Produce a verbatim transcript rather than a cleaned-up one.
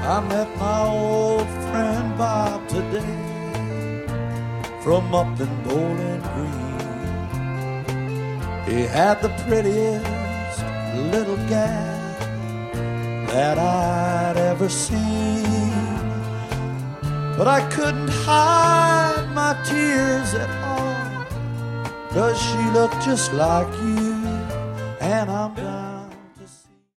I met my old friend Bob today from up in Bowling Green. He had the prettiest little gal that I'd ever seen, but I couldn't hide my tears at all, 'cause she looked just like you, and I'm done